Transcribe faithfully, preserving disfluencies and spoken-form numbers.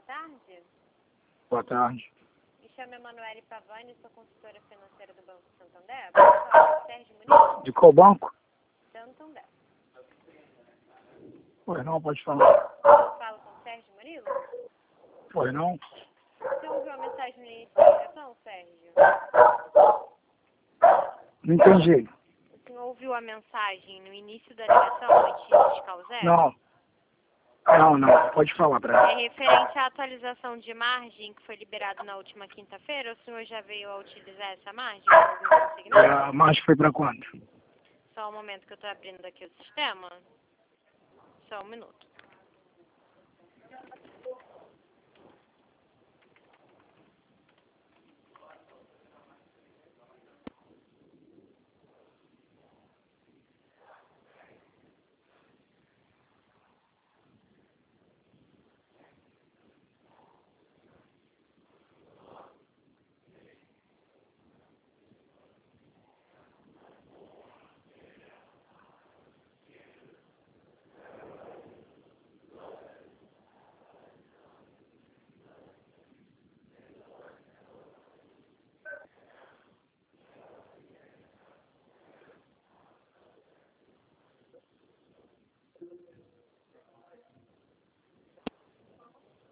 tarde. Boa tarde. Me chamo Emanuele Pavani, sou consultora financeira do Banco Santander. Posso falar com o Sérgio Muniz? De qual banco? Santander. Pois não, pode falar. Eu falo com o Sérgio Muniz? Pois não. Você ouviu a mensagem no início da ligação, Sérgio? Não entendi. O senhor ouviu a mensagem no início da ligação, antes de fiscal zero? Não. Não, não. Pode falar pra É mim. referente à atualização de margem que foi liberado na última quinta-feira. O senhor já veio a utilizar essa margem em algum segmento? É, a margem foi pra quanto? Só um momento que eu estou abrindo aqui o sistema. Só um minuto.